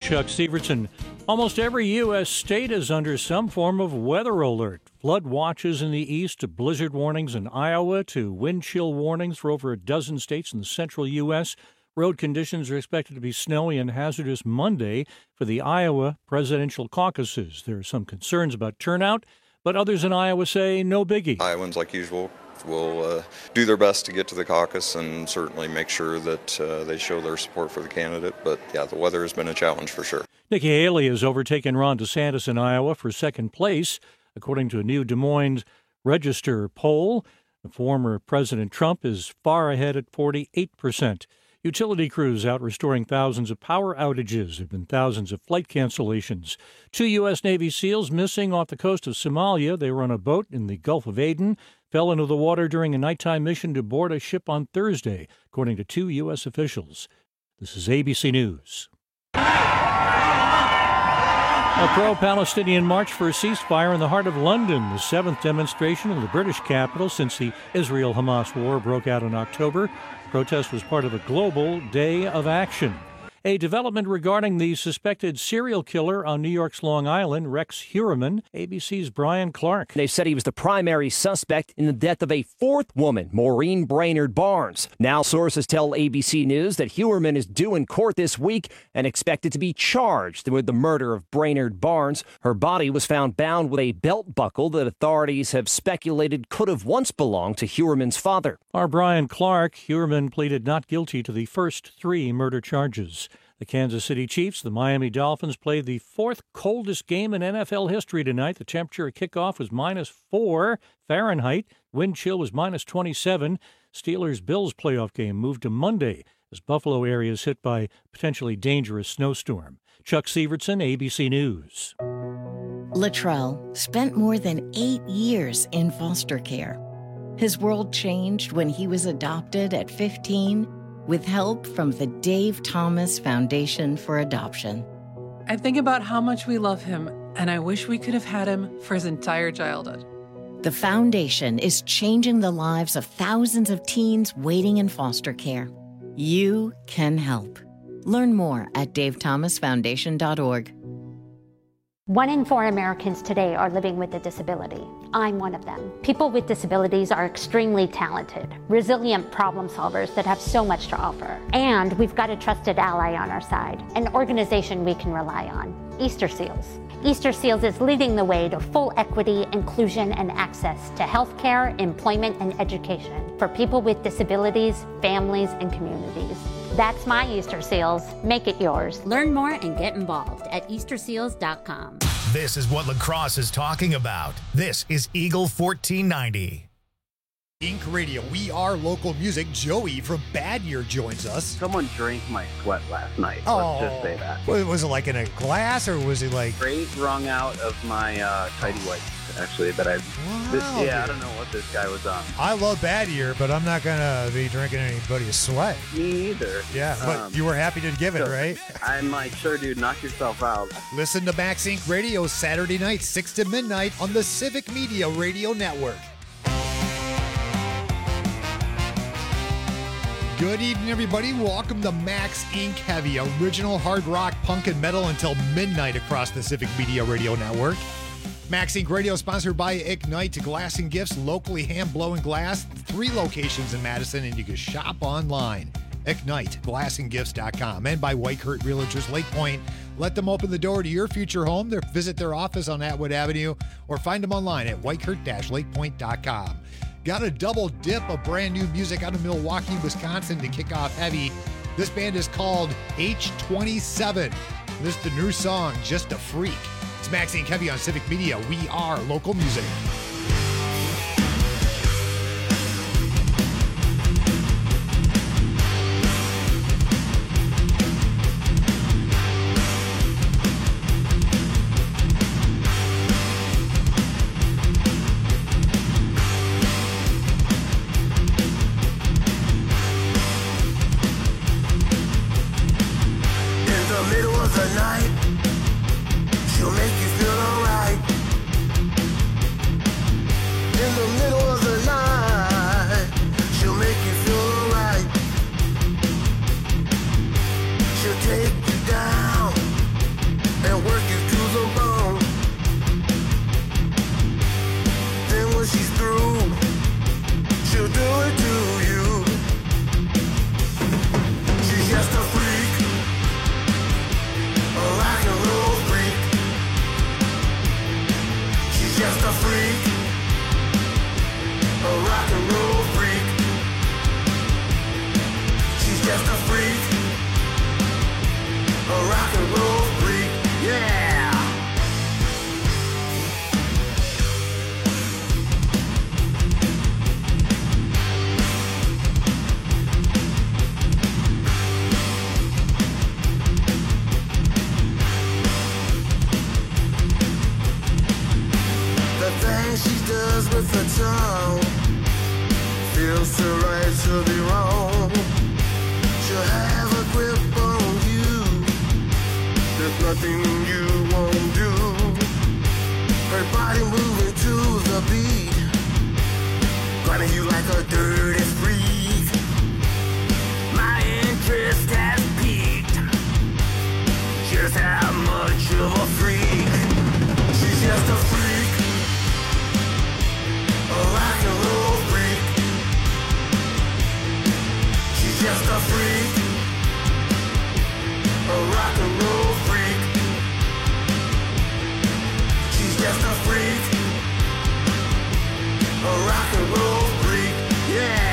Chuck Severson. Almost every U.S. state is under some form of weather alert. Flood watches in the east to blizzard warnings in Iowa to wind chill warnings for over a dozen states in the central U.S. Road conditions are expected to be snowy and hazardous Monday for the Iowa presidential caucuses. There are some concerns about turnout, but others in Iowa say no biggie. Iowans, like usual, will do their best to get to the caucus and certainly make sure that they show their support for the candidate. But, yeah, the weather has been a challenge for sure. Nikki Haley has overtaken Ron DeSantis in Iowa for second place, according to a new Des Moines Register poll. The former President Trump is far ahead at 48%. Utility crews out restoring thousands of power outages. There have been thousands of flight cancellations. 2 U.S. Navy SEALs missing off the coast of Somalia. They were on a boat in the Gulf of Aden, fell into the water during a nighttime mission to board a ship on Thursday, according to 2 U.S. officials. This is ABC News. A pro-Palestinian march for a ceasefire in the heart of London, the 7th demonstration in the British capital since the Israel-Hamas war broke out in October. Protest was part of a global day of action. A development regarding the suspected serial killer on New York's Long Island, Rex Heuermann. ABC's Brian Clark. They said he was the primary suspect in the death of a 4th woman, Maureen Brainerd Barnes. Now sources tell ABC News that Heuermann is due in court this week and expected to be charged with the murder of Brainerd Barnes. Her body was found bound with a belt buckle that authorities have speculated could have once belonged to Heuermann's father. Our Brian Clark. Heuermann pleaded not guilty to the first 3 murder charges. The Kansas City Chiefs, the Miami Dolphins, played the 4th coldest game in NFL history tonight. The temperature at kickoff was -4 Fahrenheit. Wind chill was -27. Steelers-Bills playoff game moved to Monday as Buffalo area is hit by potentially dangerous snowstorm. Chuck Severson, ABC News. Latrell spent more than 8 years in foster care. His world changed when he was adopted at 15 with help from the Dave Thomas Foundation for Adoption. I think about how much we love him, and I wish we could have had him for his entire childhood. The foundation is changing the lives of thousands of teens waiting in foster care. You can help. Learn more at davethomasfoundation.org. 1 in 4 Americans today are living with a disability. I'm one of them. People with disabilities are extremely talented, resilient problem solvers that have so much to offer. And we've got a trusted ally on our side, an organization we can rely on, Easter Seals. Easter Seals is leading the way to full equity, inclusion, and access to healthcare, employment, and education for people with disabilities, families, and communities. That's my Easter Seals. Make it yours. Learn more and get involved at EasterSeals.com. This is what lacrosse is talking about. This is Eagle 1490. Ink Radio, we are local music. Joey from Bad Year joins us. Someone drank my sweat last night. Let's just say that. Was it like in a glass, or was it like... Straight wrung out of my tidy whities, actually, that I... Wow, I don't know what this guy was on. I love Bad Year, but I'm not going to be drinking anybody's sweat. Me either. Yeah, but you were happy to give it, right? I'm like, sure, dude, knock yourself out. Listen to Max Ink Radio Saturday night, 6 to midnight on the Civic Media Radio Network. Good evening, everybody. Welcome to Max Ink Heavy, original hard rock, punk, and metal until midnight across the Civic Media Radio Network. Max Ink Radio sponsored by Ignite Glass and Gifts, locally hand-blowing glass, 3 locations in Madison, and you can shop online. IgniteGlassandGifts.com, and by Whitehurt Realtors Lake Point. Let them open the door to your future home. Visit their office on Atwood Avenue or find them online at whitehurt-lakepoint.com. Got a double dip of brand new music out of Milwaukee, Wisconsin to kick off heavy. This band is called H27. This is the new song, Just a Freak. It's Max Ink Heavy on Civic Media. We are local music. says with the tongue, feels too right to be wrong. She'll have a grip on you, there's nothing you won't do. Her body moving to the beat, grinding you like a dirty freak. My interest has peaked, just how much of a freak. She's just a freak, a rock and roll freak. She's just a freak, a rock and roll freak. She's just a freak, a rock and roll freak. Yeah.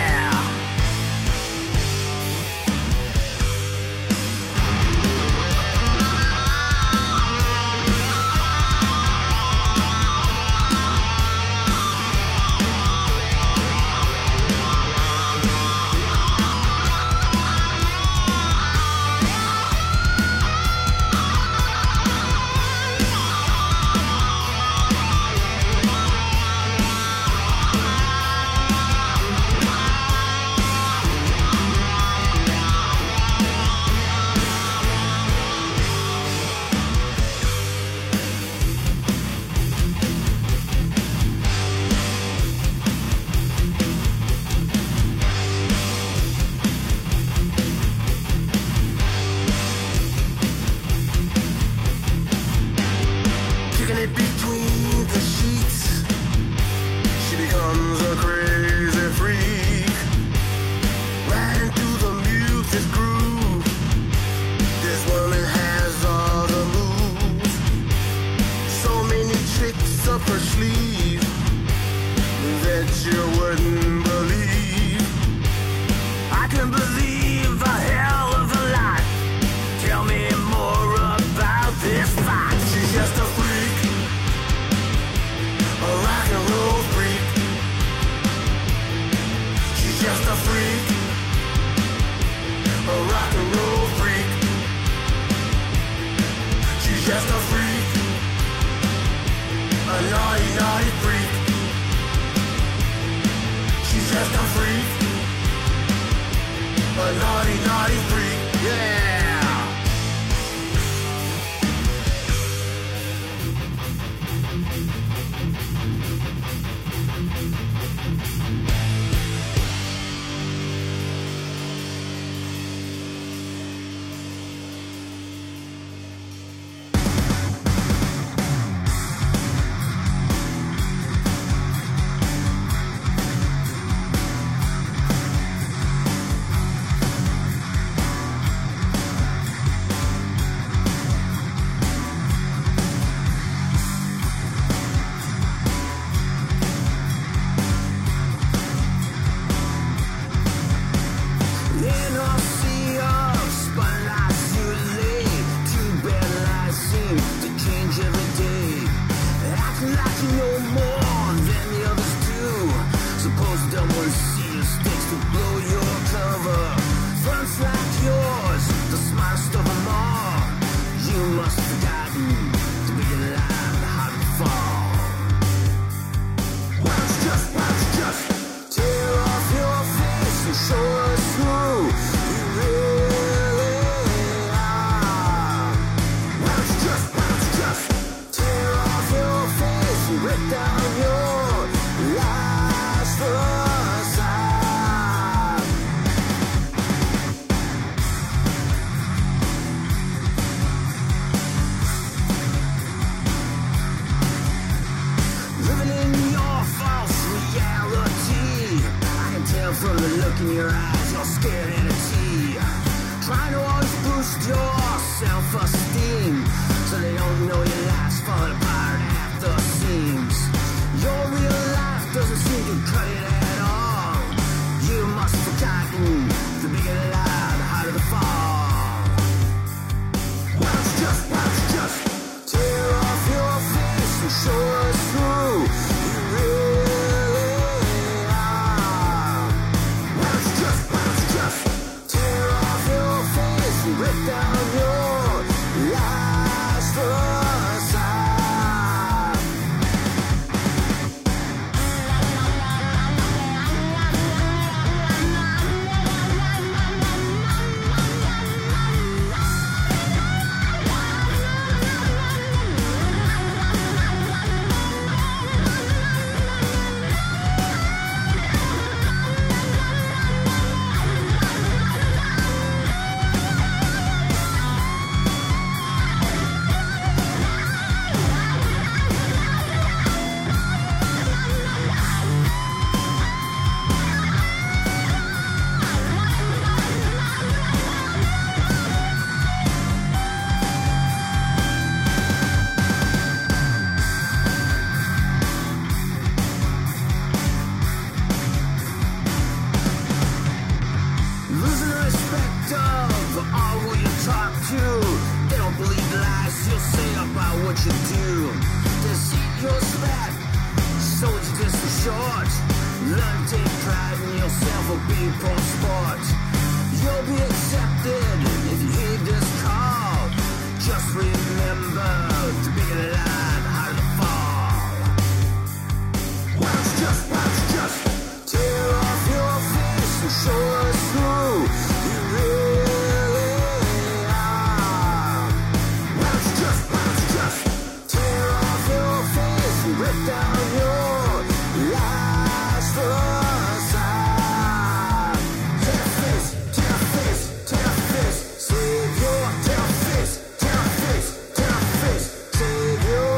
your spec, so it's just for short. Learn to take pride in yourself or be poor sport. You'll be accepted if you heed this call. Just remember to be alive out of the fall. Bounce just tear off your face and show us who you really are. Bounce just tear off your face and rip down your lies for us. Tear face, save your tear face, save your.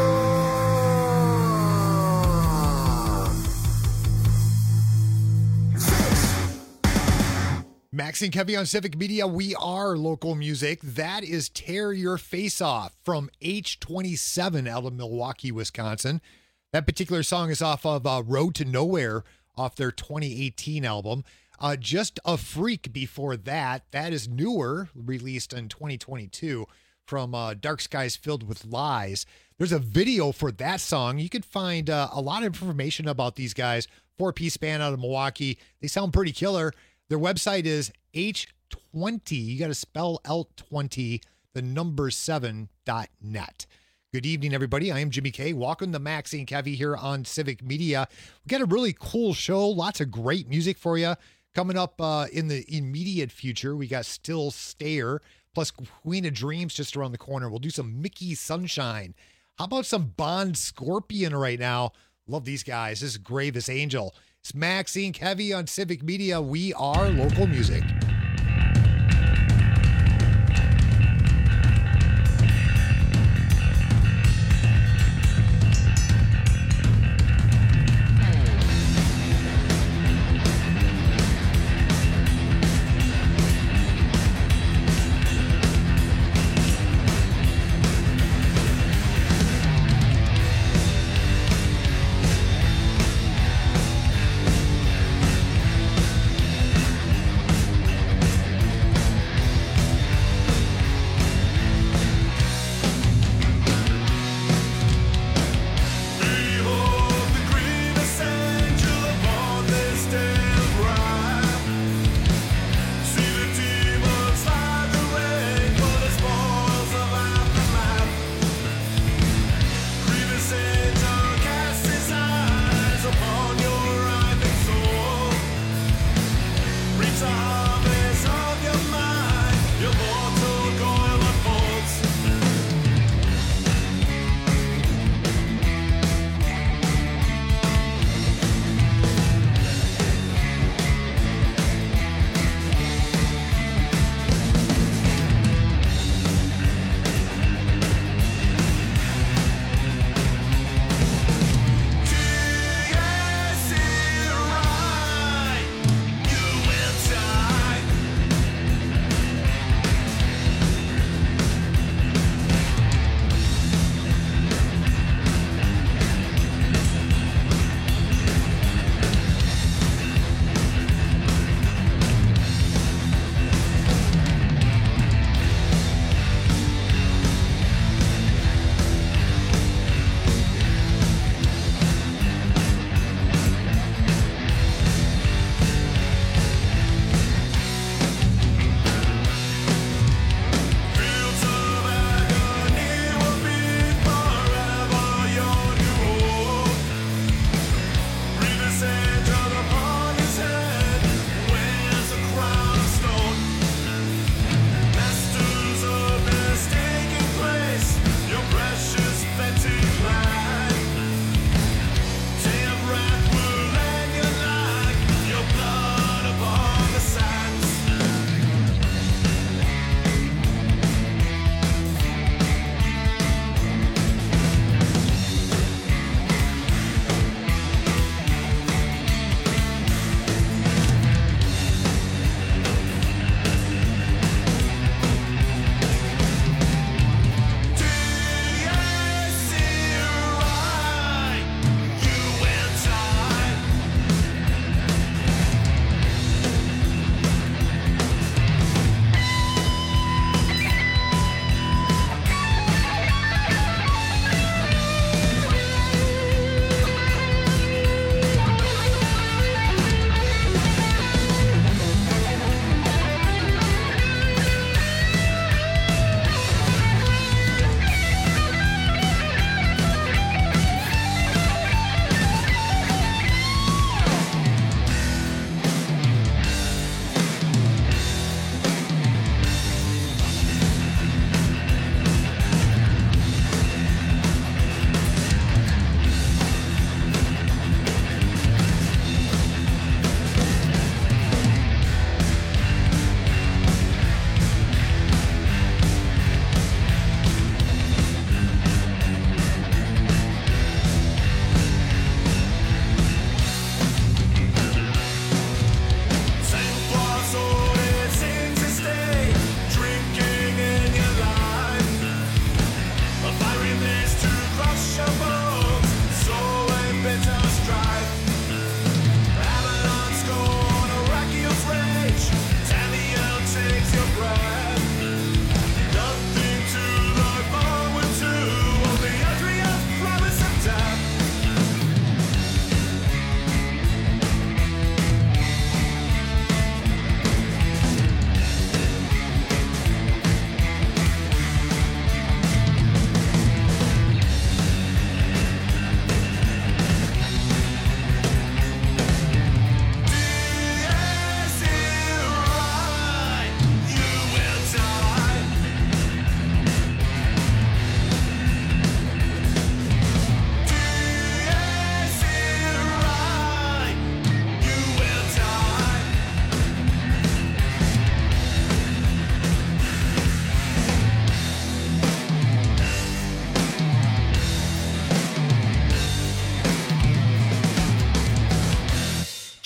Max and Kevy on Civic Media. We are local music. That is Tear Your Face Off from H27 out of Milwaukee, Wisconsin. That particular song is off of Road to Nowhere off their 2018 album. Just a Freak before that. That is newer, released in 2022 from Dark Skies Filled with Lies. There's a video for that song. You could find a lot of information about these guys. 4-piece band out of Milwaukee. They sound pretty killer. Their website is H20. You got to spell L20, the number 7.net. Good evening, everybody. I am Jimmy K. Welcome to Maxie and Kevy here on Civic Media. We got a really cool show. Lots of great music for you. Coming up in the immediate future, we got Still Stayer, plus Queen of Dreams just around the corner. We'll do some Mickey Sunshine. How about some Bond Scorpion right now? Love these guys. This is Gravest Angel. It's Maxie and Kevy on Civic Media. We are local music.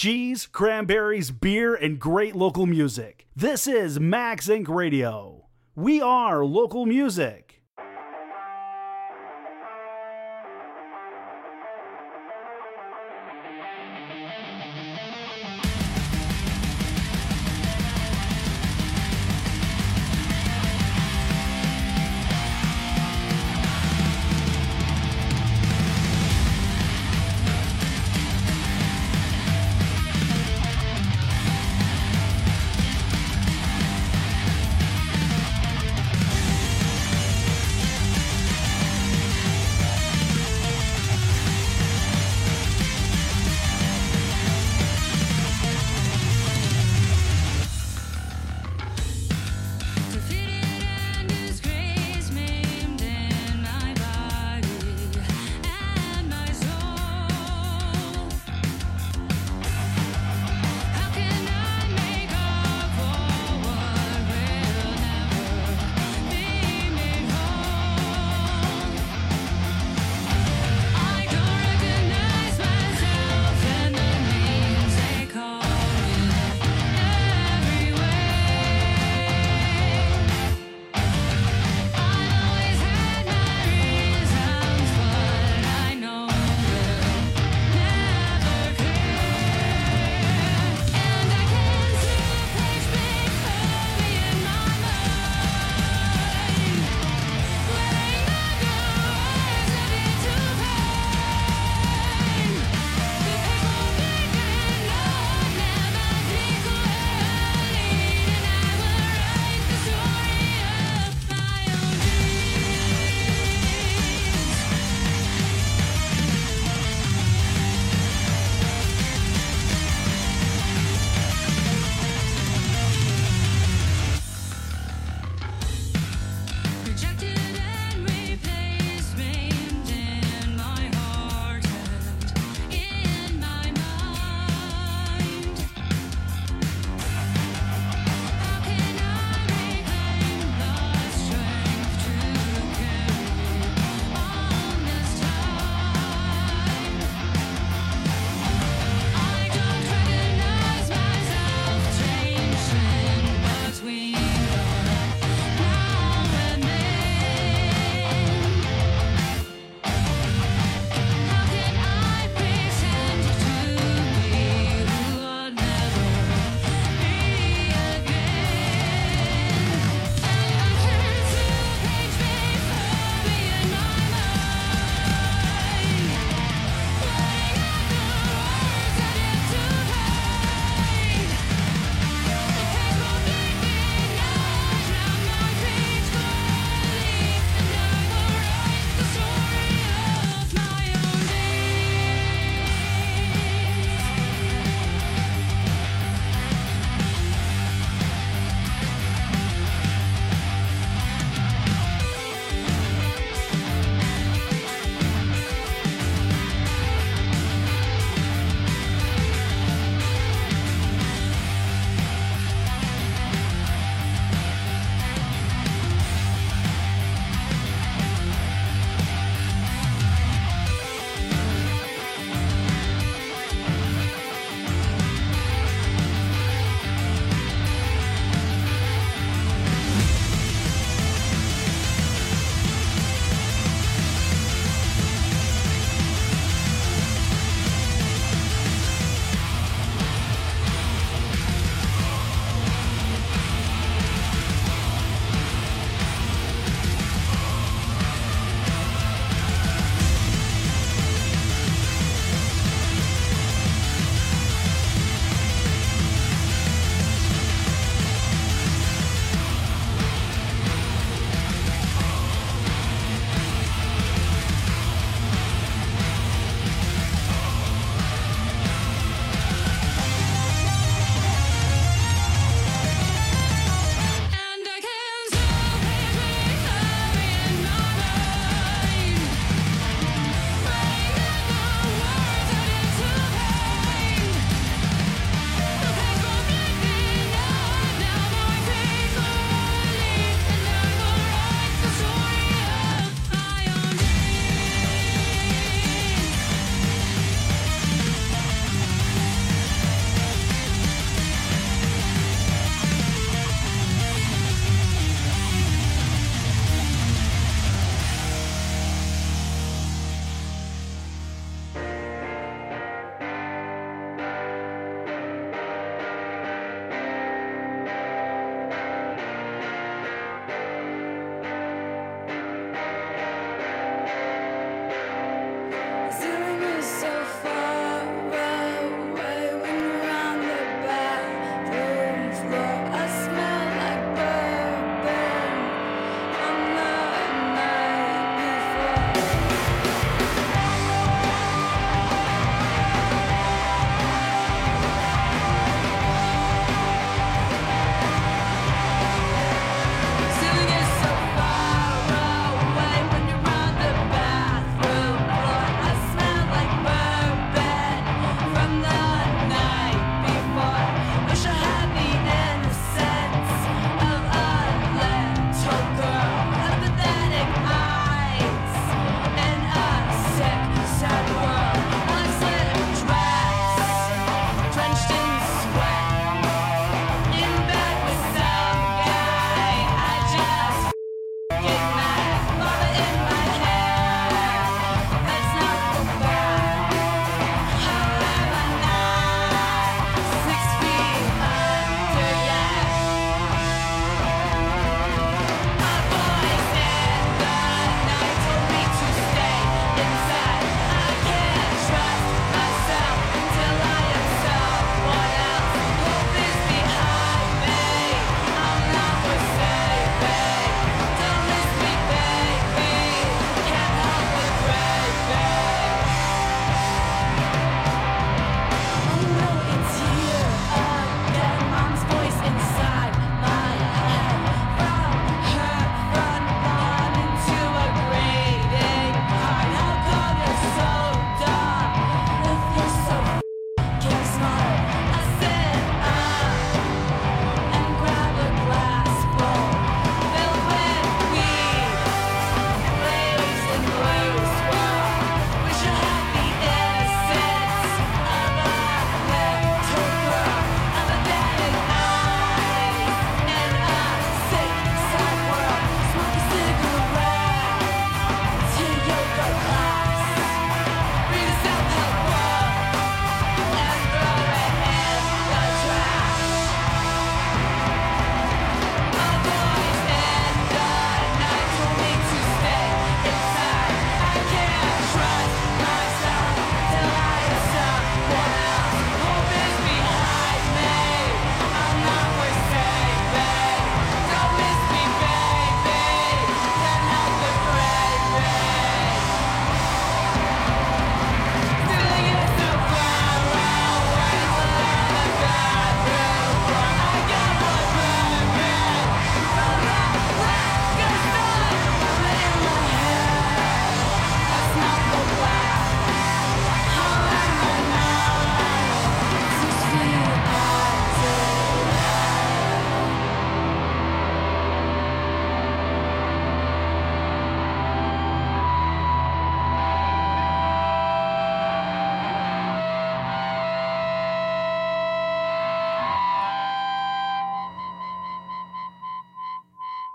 cheese, cranberries, beer, and great local music. This is Max Inc. Radio. We are local music.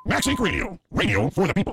Max Inc. Radio. Radio for the people.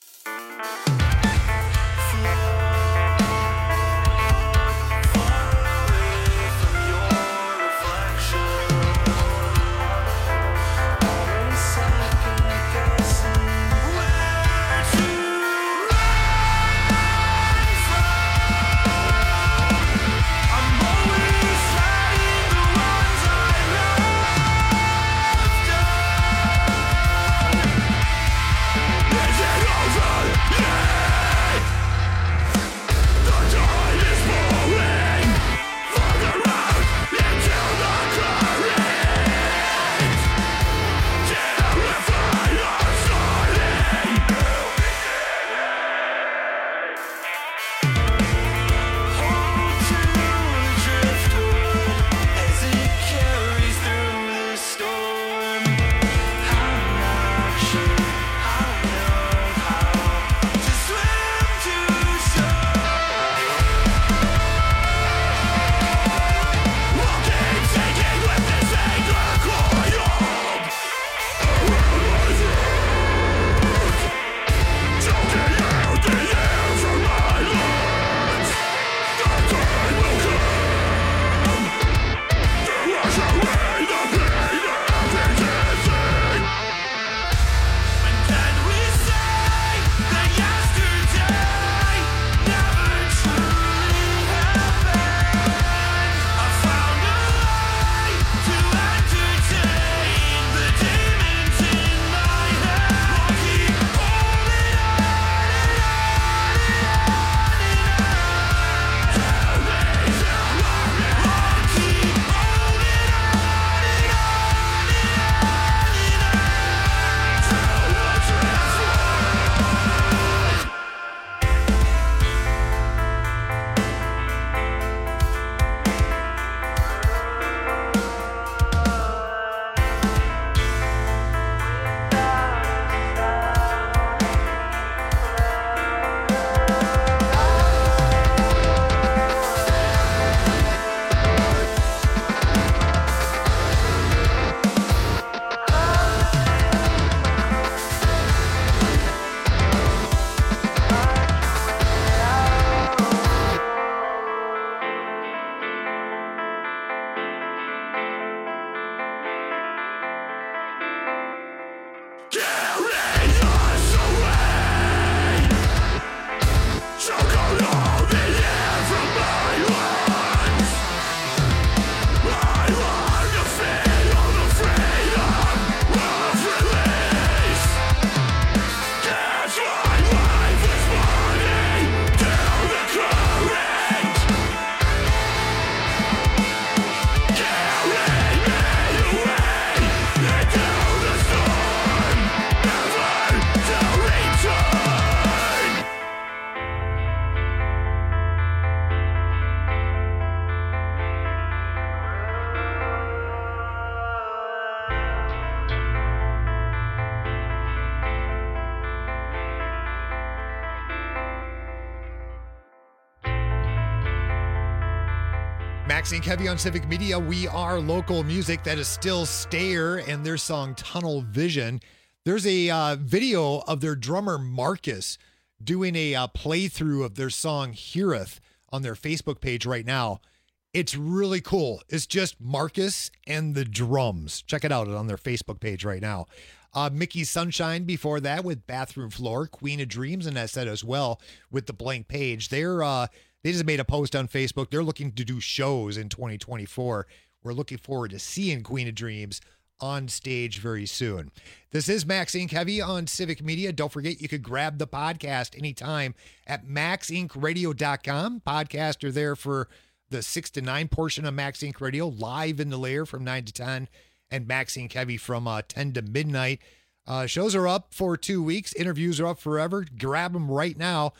Max Inc. Heavy on Civic Media. We are local music. That is Still Stayer and their song Tunnel Vision. There's a video of their drummer Marcus doing a playthrough of their song Heareth on their Facebook page right now. It's really cool. It's just Marcus and the drums. Check it out on their Facebook page right now. Mickey Sunshine before that with Bathroom Floor, Queen of Dreams, and that said as well with the Blank Page. They just made a post on Facebook. They're looking to do shows in 2024. We're looking forward to seeing Queen of Dreams on stage very soon. This is Max Inc. Heavy on Civic Media. Don't forget, you could grab the podcast anytime at maxincradio.com. Podcasts are there for the 6 to 9 portion of Max Inc. Radio, live in the lair from 9 to 10, and Max Inc. Heavy from 10 to midnight. Shows are up for 2 weeks. Interviews are up forever. Grab them right now,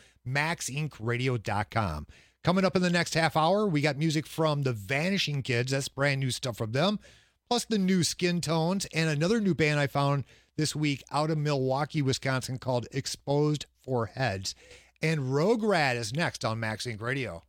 maxincradio.com. Coming up in the next half hour, we got music from the Vanishing Kids. That's brand new stuff from them. Plus the new Skin Tones and another new band I found this week out of Milwaukee, Wisconsin called Exposed for Heads. And Rogue Rat is next on Max Inc. Radio.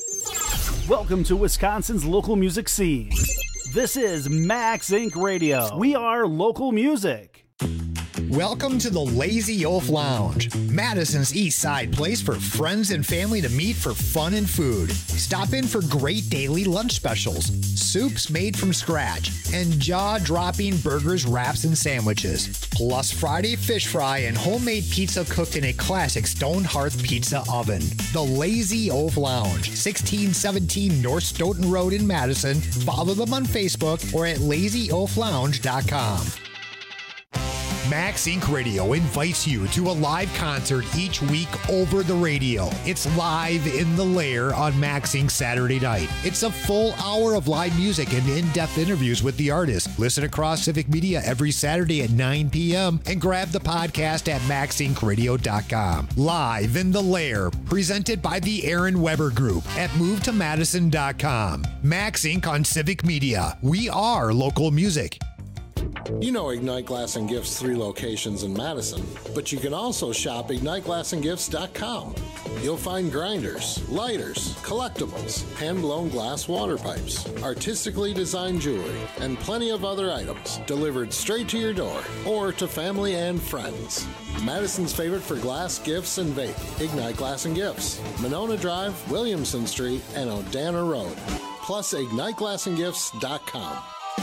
Welcome to Wisconsin's local music scene. This is Max Inc. Radio. We are local music. Welcome to the Lazy Oaf Lounge, Madison's East Side place for friends and family to meet for fun and food. Stop in for great daily lunch specials, soups made from scratch, and jaw-dropping burgers, wraps, and sandwiches. Plus Friday fish fry and homemade pizza cooked in a classic stone hearth pizza oven. The Lazy Oaf Lounge, 1617 North Stoughton Road in Madison. Follow them on Facebook or at lazyoaflounge.com. Max Inc. Radio invites you to a live concert each week over the radio. It's Live in the Lair on Max Inc. Saturday night. It's a full hour of live music and in-depth interviews with the artist. Listen across Civic Media every Saturday at 9 p.m. and grab the podcast at maxincradio.com. Live in the Lair, presented by the Aaron Weber Group at movetomadison.com. Max Inc. on Civic Media. We are local music. You know Ignite Glass and Gifts 3 locations in Madison, but you can also shop IgniteGlassandGifts.com. You'll find grinders, lighters, collectibles, hand-blown glass water pipes, artistically designed jewelry, and plenty of other items delivered straight to your door or to family and friends. Madison's favorite for glass, gifts, and vape. Ignite Glass and Gifts, Monona Drive, Williamson Street, and Odana Road. Plus IgniteGlassandGifts.com.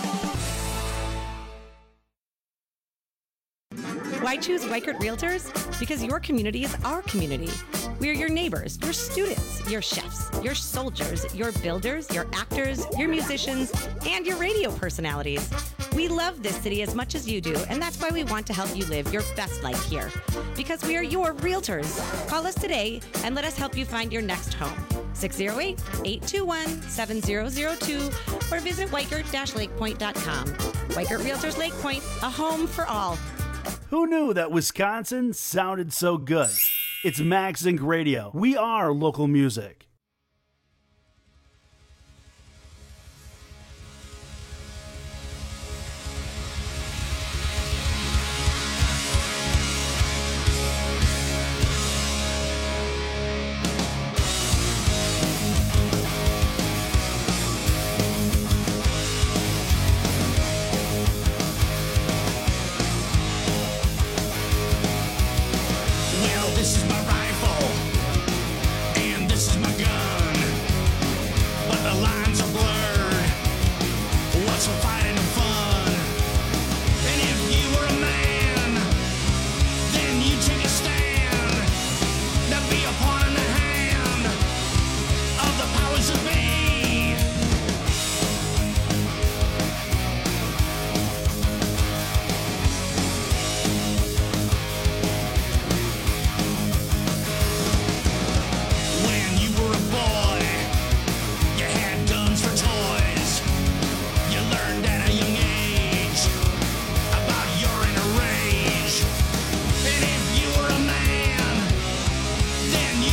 Why choose Weichert Realtors? Because your community is our community. We are your neighbors, your students, your chefs, your soldiers, your builders, your actors, your musicians, and your radio personalities. We love this city as much as you do, and that's why we want to help you live your best life here. Because we are your realtors. Call us today and let us help you find your next home. 608-821-7002 or visit Weichert-lakepoint.com. Weichert Realtors Lake Point, a home for all. Who knew that Wisconsin sounded so good? It's Max Inc. Radio. We are local music. This is my rifle, and this is my gun, but the lines are blurred. What's for fighting and fun? And if you were a man, then you take a stand. That'd be a pawn in the hand of the powers that be. Then you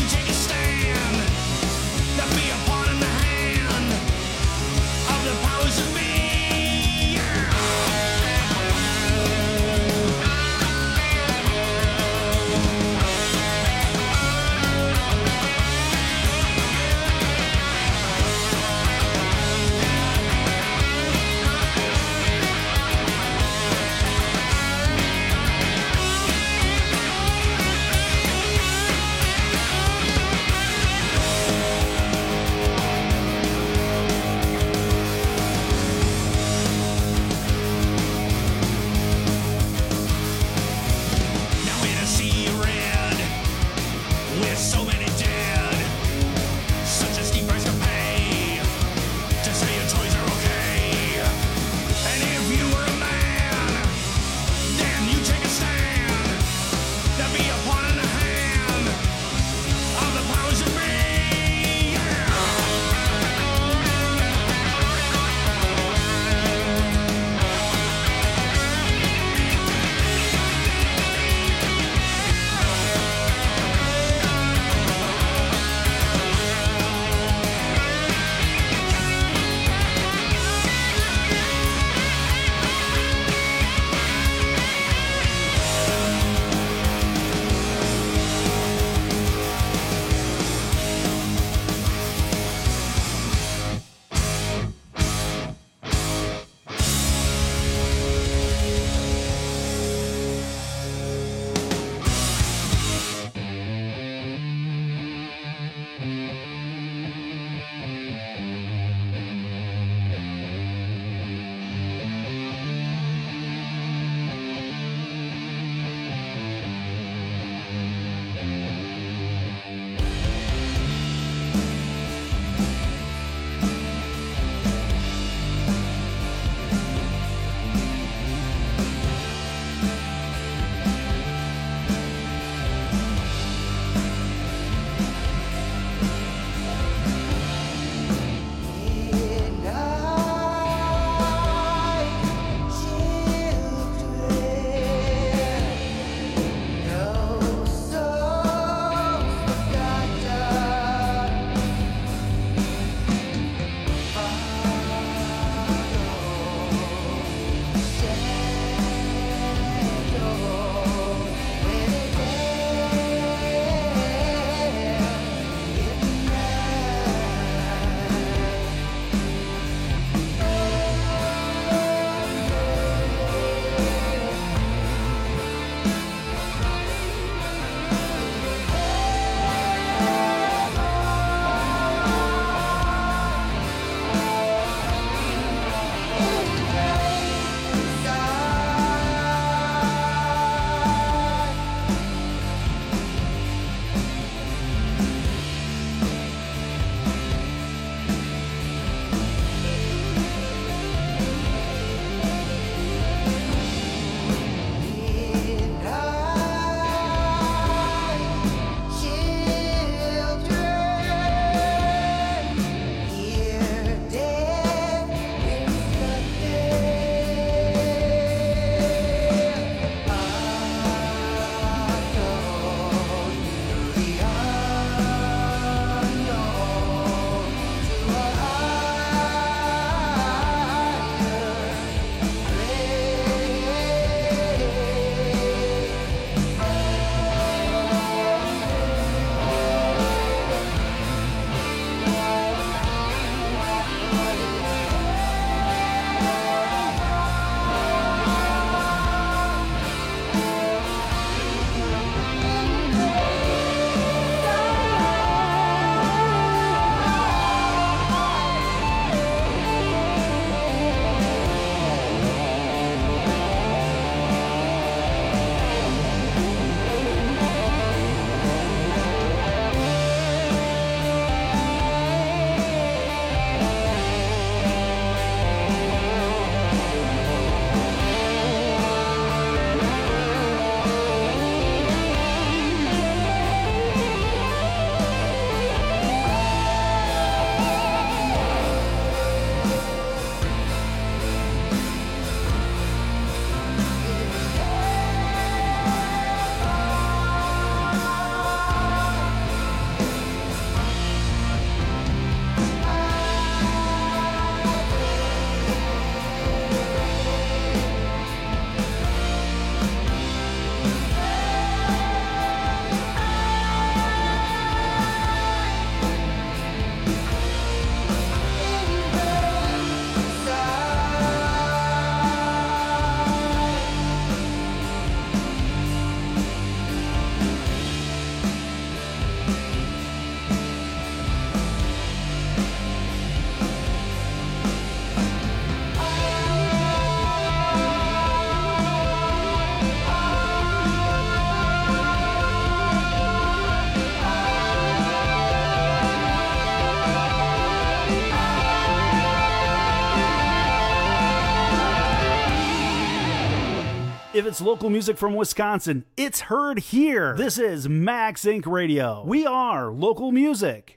If it's local music from Wisconsin, it's heard here. This is Max Inc. Radio. We are local music.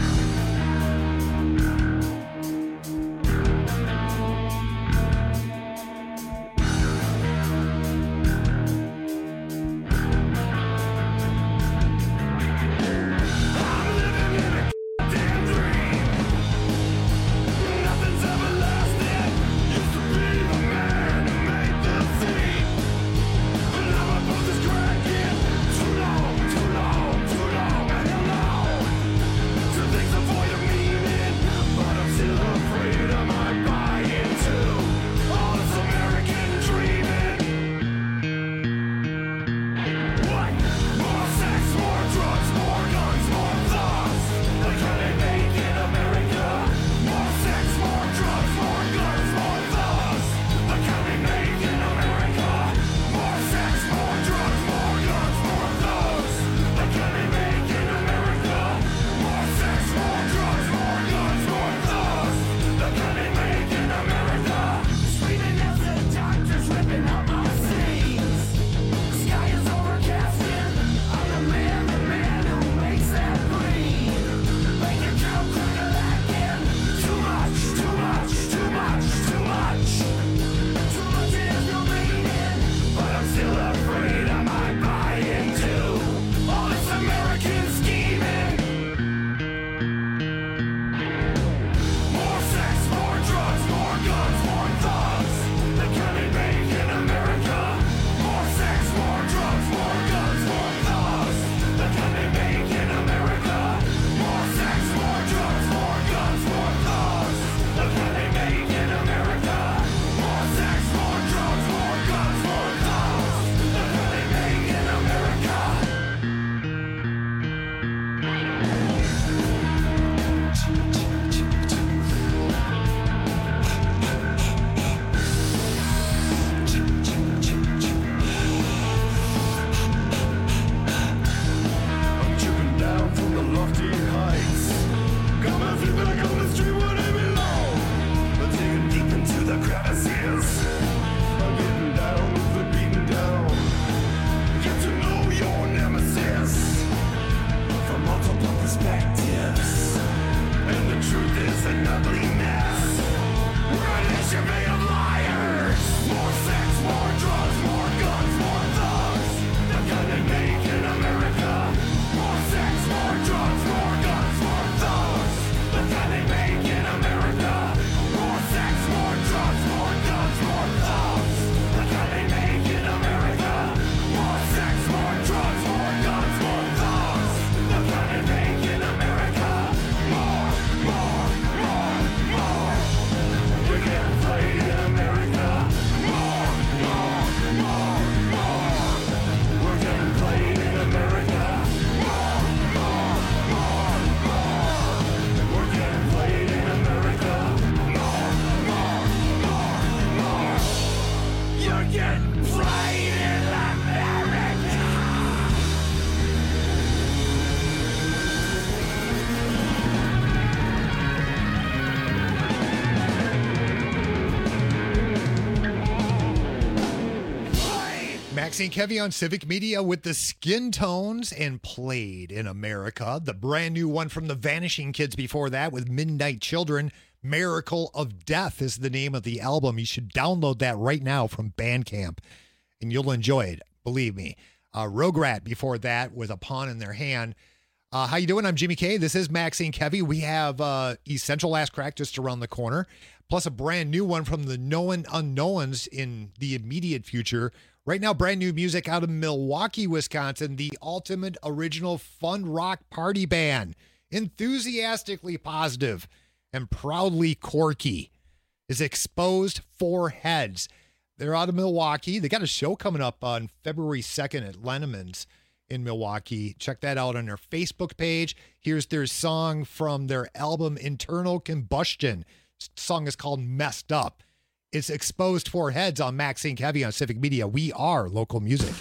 Maxine Kevy on Civic Media with the Skin Tones and Played in America. The brand new one from the Vanishing Kids before that with Midnight Children. Miracle of Death is the name of the album. You should download that right now from Bandcamp and you'll enjoy it. Believe me. Rograt before that with A Pawn in Their Hand. How you doing? I'm Jimmy K. This is Maxine Kevy. We have Essential Last Crack just around the corner, plus a brand new one from the Known Unknowns in the immediate future. Right now, brand new music out of Milwaukee, Wisconsin, the ultimate original fun rock party band. Enthusiastically positive and proudly quirky is Exposed Four Heads. They're out of Milwaukee. They got a show coming up on February 2nd at Lennemann's in Milwaukee. Check that out on their Facebook page. Here's their song from their album Internal Combustion. The song is called Messed Up. It's Exposed Four Heads on Maxine Kevy on Civic Media. We are local music.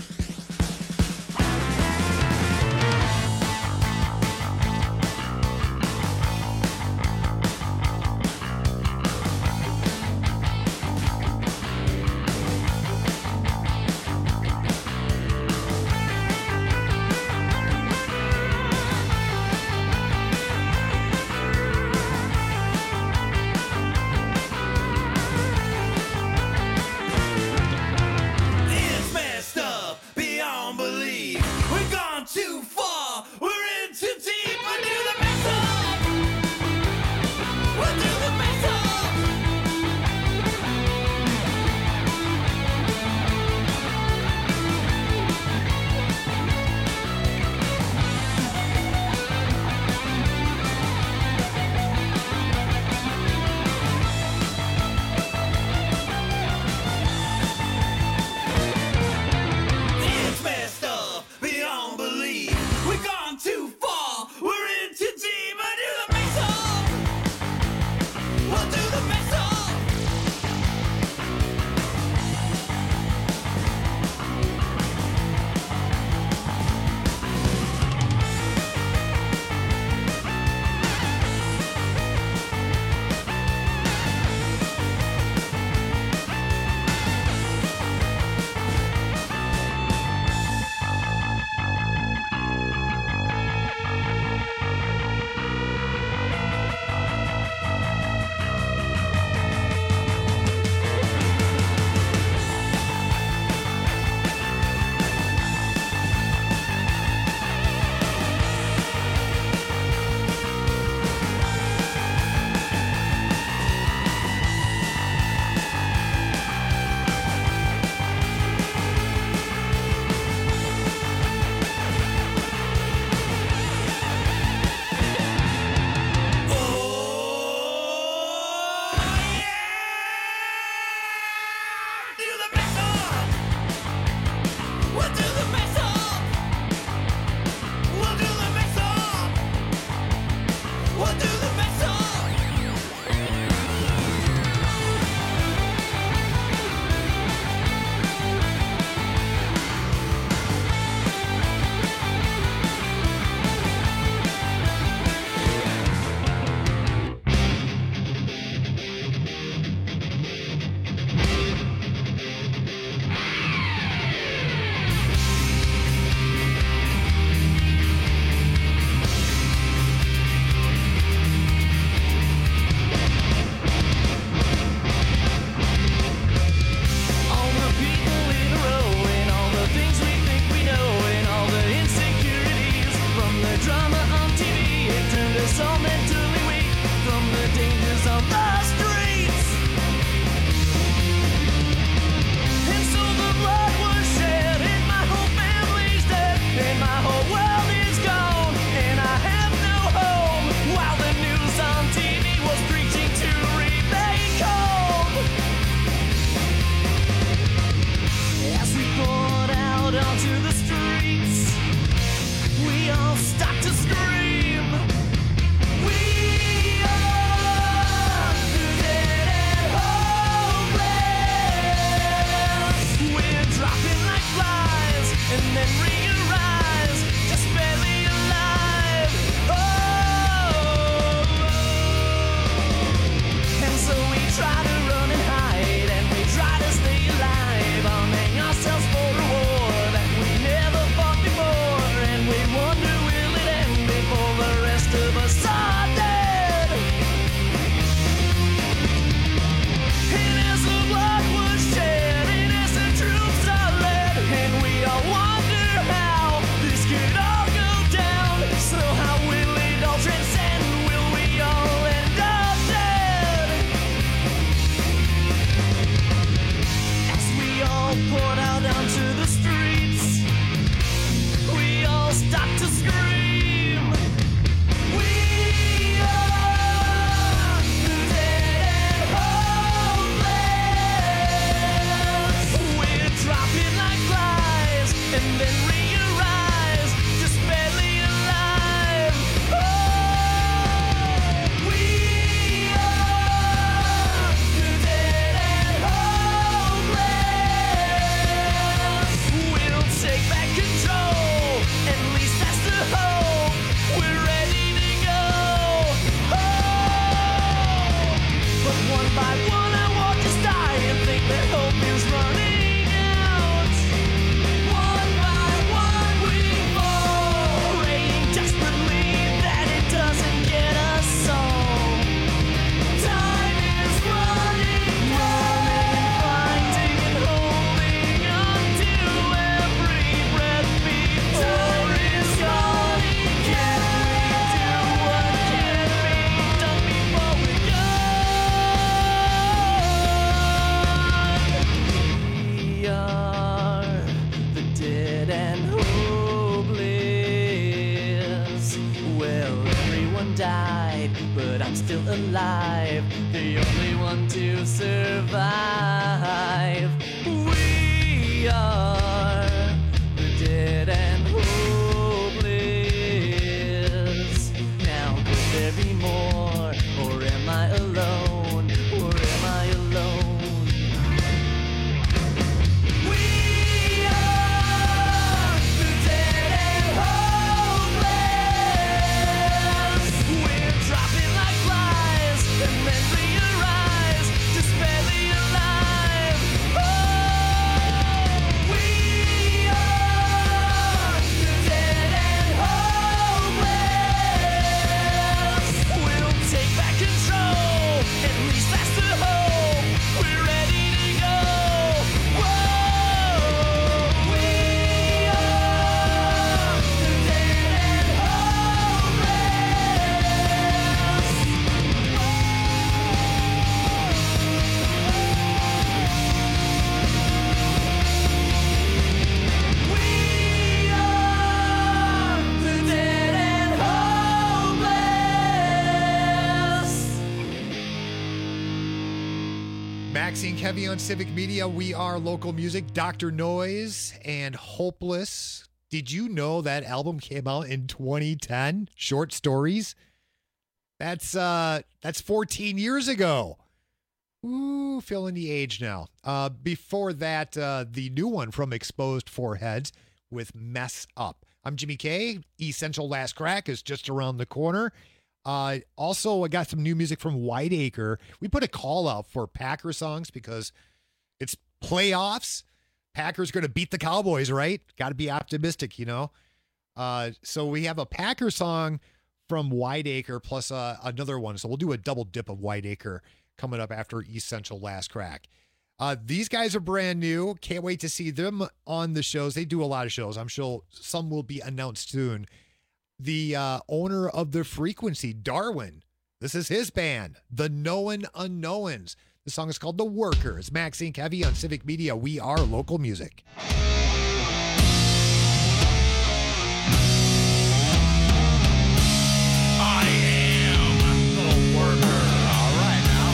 died, but I'm still alive, the only one to survive. We are the dead and hopeless. Now could there be more, or am I alone, or am I alone? We are the dead and hopeless. We're dropping like flies, and then we arise, just barely alive. Oh, we are the dead and hopeless. We'll take back control, at least that's the hope. We're ready to go. Whoa, we are the dead and We are the dead and hopeless. Maxine Kevy on Civic Media. We are local music. Dr. Noise and Hopeless. Did you know that album came out in 2010? Short Stories. That's 14 years ago. Ooh, feeling the age now. Before that, the new one from Exposed Foreheads with Mess Up. I'm Jimmy K. Essential Last Crack is just around the corner. Also, I got some new music from Whiteacre. We put a call out for Packer songs because it's playoffs. Packers going to beat the Cowboys, right? Got to be optimistic, you know. So we have a Packer song from Whiteacre plus another one. So we'll do a double dip of Whiteacre coming up after Essential Last Crack. These guys are brand new. Can't wait to see them on the shows. They do a lot of shows. I'm sure some will be announced soon. The owner of The Frequency, Darwin. This is his band, The Known Unknowns. The song is called The Workers. Maxine Kevy on Civic Media. We are local music. I am the worker. All right now.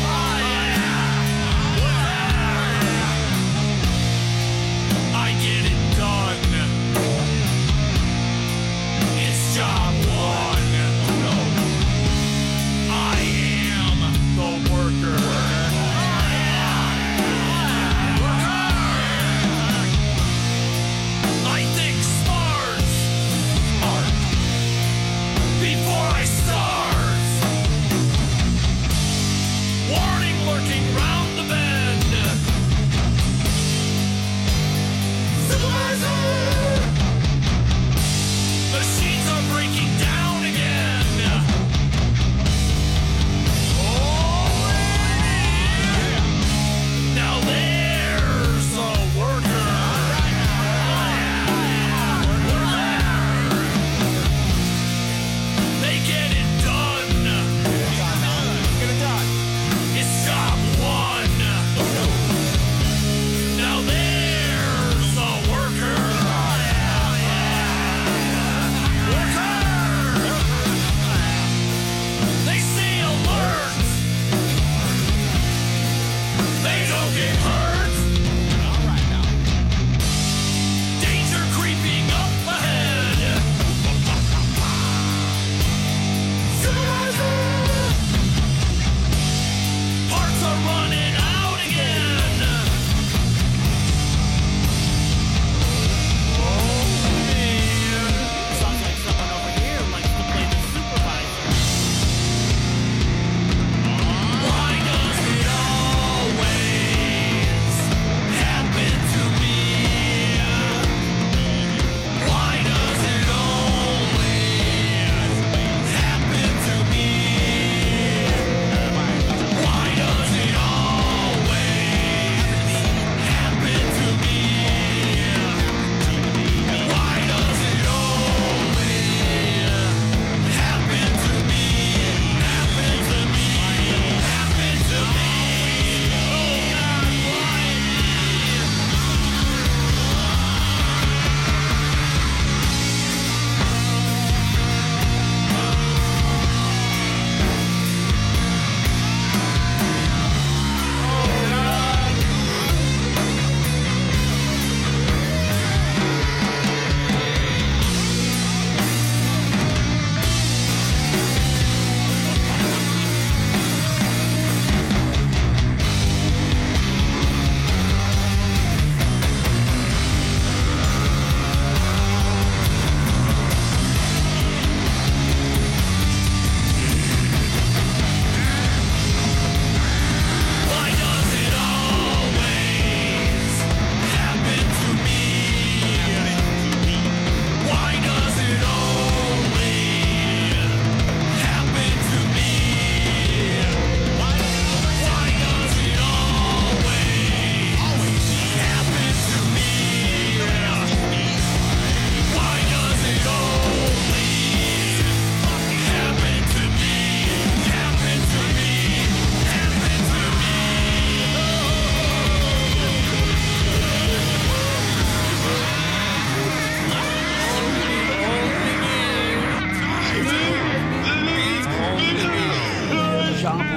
I get it done. It's job one. I am the worker.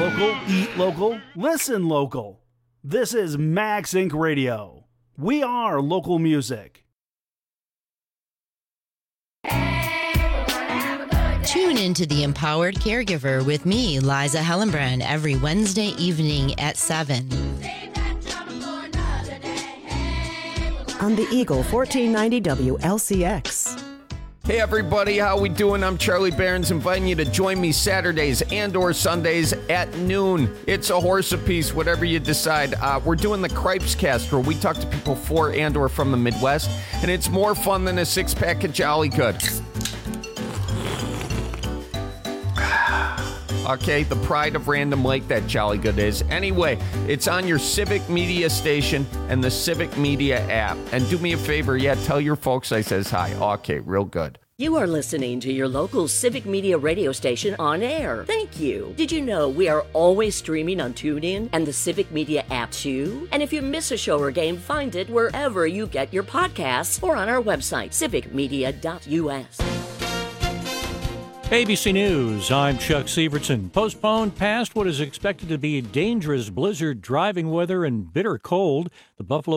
local, eat local, listen local. This is Max Inc. Radio. We are local music. Tune into The Empowered Caregiver with me, Liza Hellenbrand, every Wednesday evening at 7. On the Eagle 1490 WLCX. Hey everybody, how we doing? I'm Charlie Barons, inviting you to join me Saturdays and or Sundays at noon. It's a horse apiece, whatever you decide. We're doing the Cripes Cast, where we talk to people for and or from the Midwest, and it's more fun than a six-pack of Jolly Good. Okay, the pride of Random Lake, that Jolly Good is. Anyway, it's on your Civic Media station and the Civic Media app. And do me a favor, tell your folks I says hi. Okay, real good. You are listening to your local Civic Media radio station on air. Thank you. Did you know we are always streaming on TuneIn and the Civic Media app too? And if you miss a show or game, find it wherever you get your podcasts or on our website, civicmedia.us. ABC News, I'm Chuck Severson. Postponed past what is expected to be dangerous blizzard driving weather and bitter cold. The Buffalo